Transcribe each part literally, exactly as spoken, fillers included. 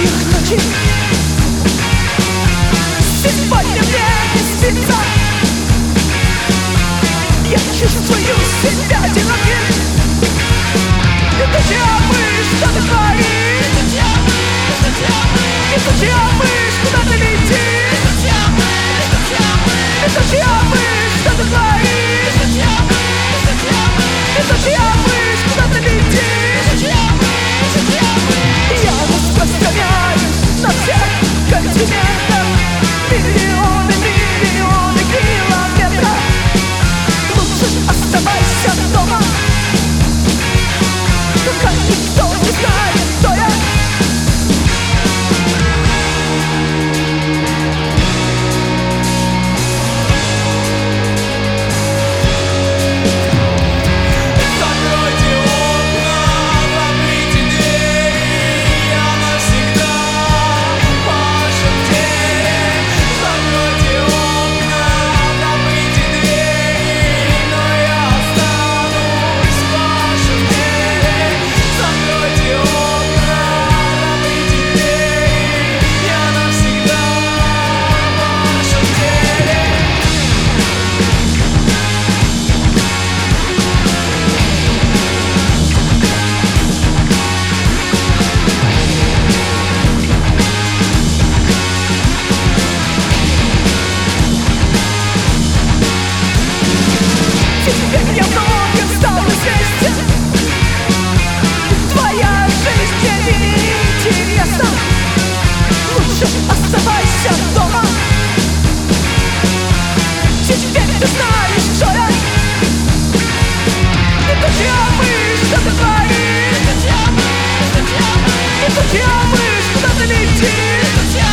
крыльях ночи. Сегодня мне не спится, я чувствую себя одиноким. Летучая мышь, что ты творишь? Летучая мышь, куда ты летишь? Летучая мышь, что ты творишь? Летучая мышь, куда ты летишь? Я распространяюсь на всех континентах. Миллионы, миллионы километров. Лучше оставайся дома, пока никто не знает, кто я. Теперь я многим стал известен. Твоя жизнь мне не интересна. Лучше оставайся дома. Теперь ты знаешь, что я. Летучая мышь, что ты творишь? Летучая мышь, куда ты летишь?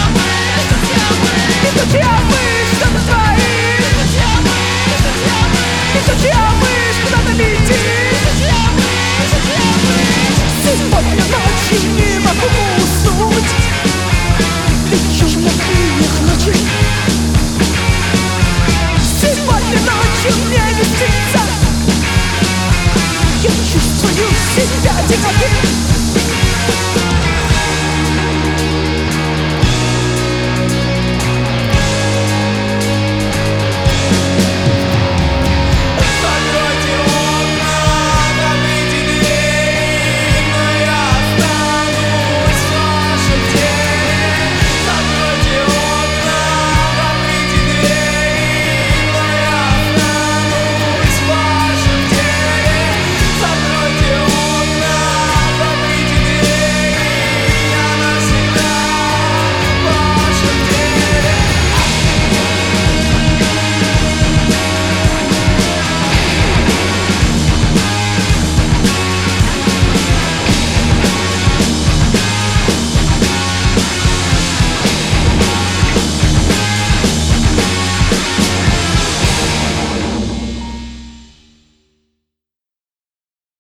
Летучая мышь, что ты творишь? Летучая мышь, куда ты летишь? Сегодня ночью не могу уснуть. Лечу на крыльях ночи. Сегодня ночью мне не спится. Я чувствую себя одиноким.